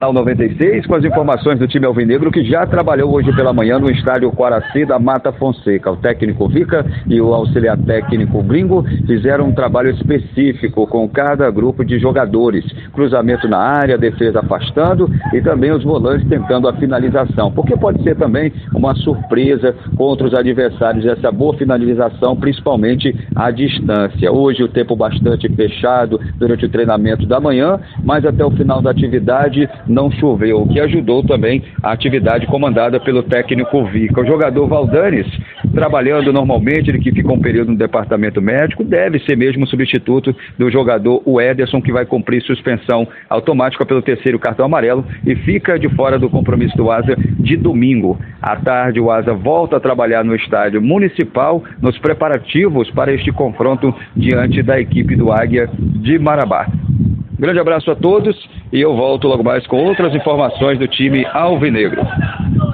Ao 96, com as informações do time alvinegro que já trabalhou hoje pela manhã no estádio Coraci da Mata Fonseca. O técnico Vica e o auxiliar técnico Gringo fizeram um trabalho específico com cada grupo de jogadores. Cruzamento na área, defesa afastando e também os volantes tentando a finalização. Porque pode ser também uma surpresa contra os adversários essa boa finalização, principalmente à distância. Hoje o tempo bastante fechado durante o treinamento da manhã, mas até o final da atividade não choveu, o que ajudou também a atividade comandada pelo técnico Vica. O jogador Valdanes, trabalhando normalmente, ele que ficou um período no departamento médico, deve ser mesmo substituto do jogador o Ederson, que vai cumprir suspensão automática pelo 3º cartão amarelo e fica de fora do compromisso do Asa de domingo. À tarde, o Asa volta a trabalhar no estádio municipal, nos preparativos para este confronto diante da equipe do Águia de Marabá. Grande abraço a todos e eu volto logo mais com outras informações do time alvinegro.